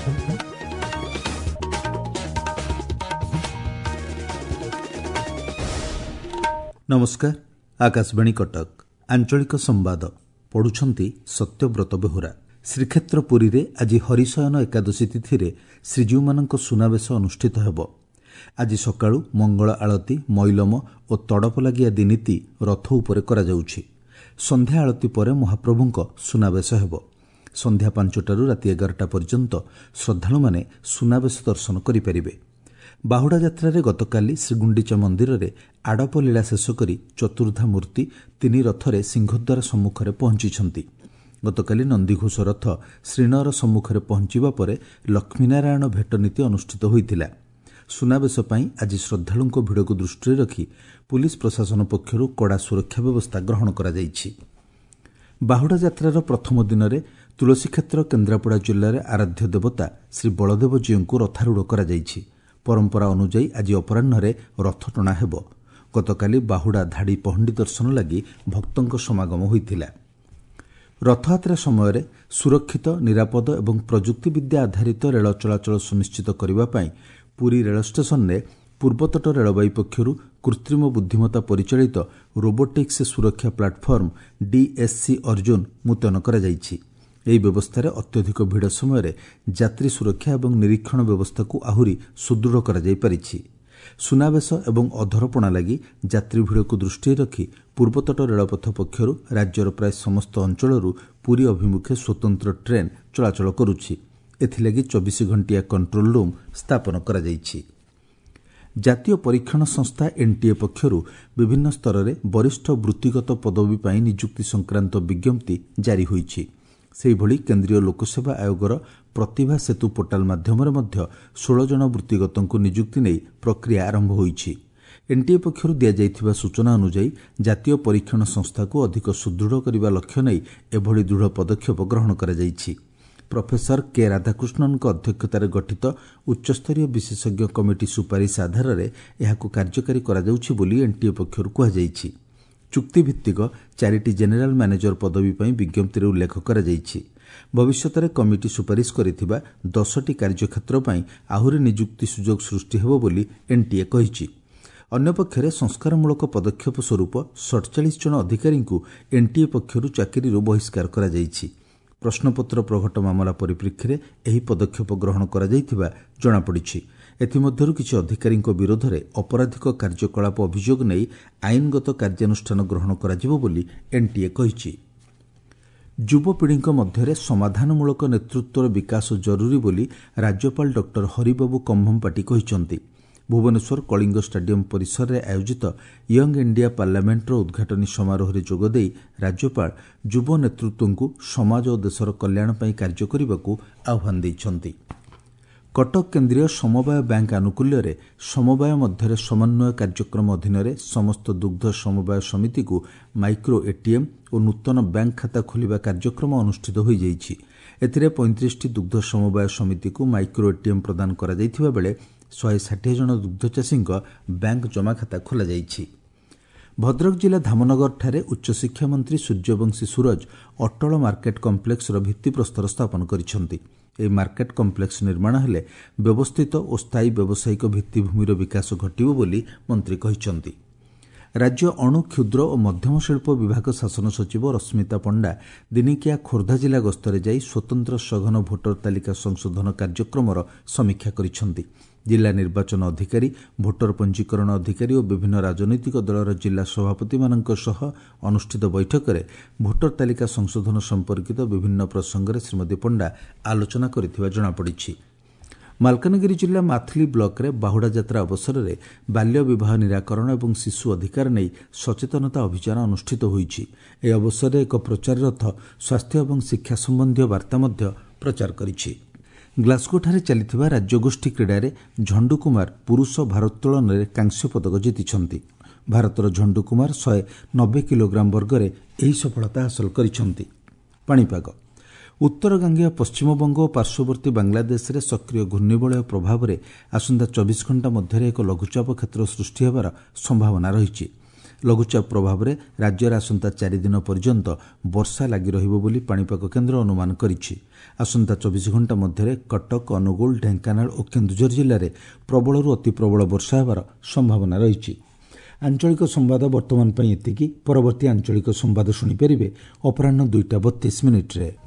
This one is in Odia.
नमस्कार। आकाशवाणी कटक आंचलिक संवाद पढ़ुछंती सत्यव्रत बेहुरा। श्रीक्षेत्र पुरी रे आज हरिशयन एकादशी तिथि रे श्रीजीउमानंक सुनावेश अनुष्ठित हेबो। आज सकाळु मंगल आळती, मैलम और तड़प लागि आदि नीति रथ उपरे करा जाउछि। संध्या आळती परे महाप्रभुंक सुनावेश हेबो। संध्या 5टारू राति 11टा पर्यंत श्रद्धालु माने सुनावेश दर्शन करि परिबे। बाहुड़ा यात्रा गतकाली श्रीगुंडीचा मंदिर रे आड़प लीला शेष करी चतुर्धा मूर्ति 3 रथरे सिंहद्वार सम्मुखरे पहुंची। गतकाली नंदीघोष रथ श्रीनगर सम्मुखरे पहुंचीबा परे लक्ष्मीनारायण भेट नीति अनुष्ठित होइतिला। सुनावेश पई आज श्रद्धालुंक भिड़ को दृष्टि रखी पुलिस प्रशासन पक्षरु कड़ा सुरक्षा व्यवस्था ग्रहण करा जाइछि। बाहुड़ा यात्रार प्रथम दिन में तुलसीक्षेत्र केन्द्रापड़ा जिले में आराध्य देवता श्री बलदेव जीव को रथारूढ़ करा जाइछि। परंपरा अनुजाई आज अपराह्न रथ टणा हेब। गतकाली बाहुड़ा धाड़ी पहंडी दर्शन लगी भक्तों समागम होइतिला। रथयात्रा समय सुरक्षित, निरापद एवं प्रजुक्तिविद्या आधारित रेल चलाचल सुनिश्चित करने पर पुरी रेल स्टेशन में पूर्वतट रेलवाई पक्षरु कृत्रिम बुद्धिमत्ता परिचालित रोबोटिक्स सुरक्षा प्लाटफर्म DSC अर्जुन मुतयन करा जाइछि। ଏହି ବ୍ୟବସ୍ଥାରେ ଅତ୍ୟଧିକ ଭିଡ଼ ସମୟରେ ଯାତ୍ରୀ ସୁରକ୍ଷା ଏବଂ ନିରୀକ୍ଷଣ ବ୍ୟବସ୍ଥାକୁ ଆହୁରି ସୁଦୃଢ଼ କରାଯାଇପାରିଛି। ସୁନାବେଶ ଏବଂ ଅଧରପଣା ଲାଗି ଯାତ୍ରୀ ଭିଡ଼କୁ ଦୃଷ୍ଟିରେ ରଖି ପୂର୍ବତଟ ରେଳପଥ ପକ୍ଷରୁ ରାଜ୍ୟର ପ୍ରାୟ ସମସ୍ତ ଅଞ୍ଚଳରୁ ପୁରୀ ଅଭିମୁଖେ ସ୍ୱତନ୍ତ୍ର ଟ୍ରେନ୍ ଚଳାଚଳ କରୁଛି। ଏଥିଲାଗି 24 ଘଣ୍ଟିଆ କଣ୍ଟ୍ରୋଲ ରୁମ୍ ସ୍ଥାପନ କରାଯାଇଛି। ଜାତୀୟ ପରୀକ୍ଷଣ ସଂସ୍ଥା NTA ପକ୍ଷରୁ ବିଭିନ୍ନ ସ୍ତରରେ ବରିଷ୍ଠ ବୃତ୍ତିଗତ ପଦବୀ ପାଇଁ ନିଯୁକ୍ତି ସଂକ୍ରାନ୍ତ ବିଜ୍ଞପ୍ତି ଜାରି ହୋଇଛି। ସେହିଭଳି କେନ୍ଦ୍ରୀୟ ଲୋକସେବା ଆୟୋଗର ପ୍ରତିଭା ସେତୁ ପୋର୍ଟାଲ ମାଧ୍ୟମରେ ମଧ୍ୟ 16 ଜଣ ବୃତ୍ତିଗତଙ୍କୁ ନିଯୁକ୍ତି ନେଇ ପ୍ରକ୍ରିୟା ଆରମ୍ଭ ହୋଇଛି। NTA ପକ୍ଷରୁ ଦିଆଯାଇଥିବା ସୂଚନା ଅନୁଯାୟୀ ଜାତୀୟ ପରୀକ୍ଷଣ ସଂସ୍ଥାକୁ ଅଧିକ ସୁଦୃଢ଼ କରିବା ଲକ୍ଷ୍ୟ ନେଇ ଏଭଳି ଦୃଢ଼ ପଦକ୍ଷେପ ଗ୍ରହଣ କରାଯାଇଛି। ପ୍ରଫେସର କେ ରାଧାକୃଷ୍ଣନଙ୍କ ଅଧ୍ୟକ୍ଷତାରେ ଗଠିତ ଉଚ୍ଚସ୍ତରୀୟ ବିଶେଷଜ୍ଞ କମିଟି ସୁପାରିଶ ଆଧାରରେ ଏହାକୁ କାର୍ଯ୍ୟକାରୀ କରାଯାଉଛି ବୋଲି NTA ପକ୍ଷରୁ କୁହାଯାଇଛି। ଚୁକ୍ତିଭିତ୍ତିକ 4ଟି ଜେନେରାଲ ମ୍ୟାନେଜର ପଦବୀ ପାଇଁ ବିଜ୍ଞପ୍ତିରେ ଉଲ୍ଲେଖ କରାଯାଇଛି। ଭବିଷ୍ୟତରେ କମିଟି ସୁପାରିଶ କରିଥିବା 10ଟି କାର୍ଯ୍ୟକ୍ଷେତ୍ର ପାଇଁ ଆହୁରି ନିଯୁକ୍ତି ସୁଯୋଗ ସୃଷ୍ଟି ହେବ ବୋଲି NTA କହିଛି। ଅନ୍ୟପକ୍ଷରେ ସଂସ୍କାରମୂଳକ ପଦକ୍ଷେପ ସ୍ୱରୂପ 47 ଜଣ ଅଧିକାରୀଙ୍କୁ NTA ପକ୍ଷରୁ ଚାକିରିରୁ ବହିଷ୍କାର କରାଯାଇଛି। ପ୍ରଶ୍ନପତ୍ର ପ୍ରଘଟ ମାମଲା ପରିପ୍ରେକ୍ଷୀରେ ଏହି ପଦକ୍ଷେପ ଗ୍ରହଣ କରାଯାଇଥିବା ଜଣାପଡ଼ିଛି। ଏଥିମଧ୍ୟରୁ କିଛି ଅଧିକାରୀଙ୍କ ବିରୋଧରେ ଅପରାଧିକ କାର୍ଯ୍ୟକଳାପ ଅଭିଯୋଗ ନେଇ ଆଇନଗତ କାର୍ଯ୍ୟାନୁଷ୍ଠାନ ଗ୍ରହଣ କରାଯିବ ବୋଲି NTA କହିଛି। ଯୁବପିଢ଼ିଙ୍କ ମଧ୍ୟରେ ସମାଧାନମୂଳକ ନେତୃତ୍ୱର ବିକାଶ ଜରୁରୀ ବୋଲି ରାଜ୍ୟପାଳ ଡକ୍ଟର ହରିବାବୁ କମ୍ଭମପାଟି କହିଛନ୍ତି। ଭୁବନେଶ୍ୱର କଳିଙ୍ଗ ଷ୍ଟାଡିୟମ ପରିସରରେ ଆୟୋଜିତ ୟଙ୍ଗ ଇଣ୍ଡିଆ ପାର୍ଲାମେଣ୍ଟର ଉଦ୍ଘାଟନୀ ସମାରୋହରେ ଯୋଗଦେଇ ରାଜ୍ୟପାଳ ଯୁବ ନେତୃତ୍ୱଙ୍କୁ ସମାଜ ଓ ଦେଶର କଲ୍ୟାଣ ପାଇଁ କାର୍ଯ୍ୟ କରିବାକୁ ଆହ୍ୱାନ ଦେଇଛନ୍ତି। କଟକ କେନ୍ଦ୍ରୀୟ ସମବାୟ ବ୍ୟାଙ୍କ ଆନୁକୂଲ୍ୟରେ ସମବାୟ ମଧ୍ୟରେ ସମନ୍ୱୟ କାର୍ଯ୍ୟକ୍ରମ ଅଧୀନରେ ସମସ୍ତ ଦୁଗ୍ଧ ସମବାୟ ସମିତିକୁ ମାଇକ୍ରୋ ATM ଓ ନୂତନ ବ୍ୟାଙ୍କ ଖାତା ଖୋଲିବା କାର୍ଯ୍ୟକ୍ରମ ଅନୁଷ୍ଠିତ ହୋଇଯାଇଛି। ଏଥିରେ 35ଟି ଦୁଗ୍ଧ ସମବାୟ ସମିତିକୁ ମାଇକ୍ରୋ ATM ପ୍ରଦାନ କରାଯାଇଥିବା ବେଳେ 160 ଜଣ ଦୁଗ୍ଧ ଚାଷୀଙ୍କ ବ୍ୟାଙ୍କ ଜମାଖାତା ଖୋଲାଯାଇଛି। ଭଦ୍ରକ ଜିଲ୍ଲା ଧାମନଗରଠାରେ ଉଚ୍ଚଶିକ୍ଷା ମନ୍ତ୍ରୀ ସୂର୍ଯ୍ୟବଂଶୀ ସୁରଜ ଅଟଳ ମାର୍କେଟ କମ୍ପ୍ଲେକ୍ସର ଭିତ୍ତିପ୍ରସ୍ତର ସ୍ଥାପନ କରିଛନ୍ତି। ଏହି ମାର୍କେଟ କମ୍ପ୍ଲେକ୍ସ ନିର୍ମାଣ ହେଲେ ବ୍ୟବସ୍ଥିତ ଓ ସ୍ଥାୟୀ ବ୍ୟବସାୟିକ ଭିତ୍ତିଭୂମିର ବିକାଶ ଘଟିବ ବୋଲି ମନ୍ତ୍ରୀ କହିଛନ୍ତି। ରାଜ୍ୟ ଅଣୁ କ୍ଷୁଦ୍ର ଓ ମଧ୍ୟମ ଶିଳ୍ପ ବିଭାଗ ଶାସନ ସଚିବ ରଶ୍ମିତା ପଣ୍ଡା ଦିନିକିଆ ଖୋର୍ଦ୍ଧା ଜିଲ୍ଲା ଗସ୍ତରେ ଯାଇ ସ୍ୱତନ୍ତ୍ର ସଘନ ଭୋଟର ତାଲିକା ସଂଶୋଧନ କାର୍ଯ୍ୟକ୍ରମର ସମୀକ୍ଷା କରିଛନ୍ତି। ଜିଲ୍ଲା ନିର୍ବାଚନ ଅଧିକାରୀ, ଭୋଟର ପଞ୍ଜୀକରଣ ଅଧିକାରୀ ଓ ବିଭିନ୍ନ ରାଜନୈତିକ ଦଳର ଜିଲ୍ଲା ସଭାପତିମାନଙ୍କ ସହ ଅନୁଷ୍ଠିତ ବୈଠକରେ ଭୋଟର ତାଲିକା ସଂଶୋଧନ ସମ୍ପର୍କିତ ବିଭିନ୍ନ ପ୍ରସଙ୍ଗରେ ଶ୍ରୀମତୀ ପଣ୍ଡା ଆଲୋଚନା କରିଥିବା ଜଣାପଡ଼ିଛି। ମାଲକାନଗିରି ଜିଲ୍ଲା ମାଥିଲି ବ୍ଲକରେ ବାହୁଡ଼ା ଯାତ୍ରା ଅବସରରେ ବାଲ୍ୟ ବିବାହ ନିରାକରଣ ଏବଂ ଶିଶୁ ଅଧିକାର ନେଇ ସଚେତନତା ଅଭିଯାନ ଅନୁଷ୍ଠିତ ହୋଇଛି। ଏହି ଅବସରରେ ଏକ ପ୍ରଚାର ରଥ ସ୍ୱାସ୍ଥ୍ୟ ଏବଂ ଶିକ୍ଷା ସମ୍ବନ୍ଧୀୟ ବାର୍ତ୍ତା ମଧ୍ୟ ପ୍ରଚାର କରିଛି। ଗ୍ଲାସଗୋଠାରେ ଚାଲିଥିବା ରାଜ୍ୟଗୋଷ୍ଠୀ କ୍ରୀଡ଼ାରେ ଝଣ୍ଡୁ କୁମାର ପୁରୁଷ ଭାରୋତ୍ତୋଳନରେ କାଂସ୍ୟ ପଦକ ଜିତିଛନ୍ତି। ଭାରତର ଝଣ୍ଡୁ କୁମାର 190 କିଲୋଗ୍ରାମ ବର୍ଗରେ ଏହି ସଫଳତା ହାସଲ କରିଛନ୍ତି। ପାଣିପାଗ। ଉତ୍ତର ଗାଙ୍ଗେୟ ପଶ୍ଚିମବଙ୍ଗ ଓ ପାର୍ଶ୍ୱବର୍ତ୍ତୀ ବାଂଲାଦେଶରେ ସକ୍ରିୟ ଘୂର୍ଣ୍ଣିବଳୟ ପ୍ରଭାବରେ ଆସନ୍ତା 24 ଘଣ୍ଟା ମଧ୍ୟରେ ଏକ ଲଘୁଚାପ କ୍ଷେତ୍ର ସୃଷ୍ଟି ହେବାର ସମ୍ଭାବନା ରହିଛି। ଲଘୁଚାପ ପ୍ରଭାବରେ ରାଜ୍ୟରେ ଆସନ୍ତା 4 ଦିନ ପର୍ଯ୍ୟନ୍ତ ବର୍ଷା ଲାଗି ରହିବ ବୋଲି ପାଣିପାଗ କେନ୍ଦ୍ର ଅନୁମାନ କରିଛି। ଆସନ୍ତା 24 ଘଣ୍ଟା ମଧ୍ୟରେ କଟକ, ଅନୁଗୁଳ, ଢେଙ୍କାନାଳ ଓ କେନ୍ଦୁଝର ଜିଲ୍ଲାରେ ପ୍ରବଳରୁ ଅତି ପ୍ରବଳ ବର୍ଷା ହେବାର ସମ୍ଭାବନା ରହିଛି। ଆଞ୍ଚଳିକ ସମ୍ବାଦ ବର୍ତ୍ତମାନ ପାଇଁ ଏତିକି। ପରବର୍ତ୍ତୀ ଆଞ୍ଚଳିକ ସମ୍ବାଦ ଶୁଣିପାରିବେ ଅପରାହ୍ନ 2ଟା 32 ମିନିଟ୍ରେ।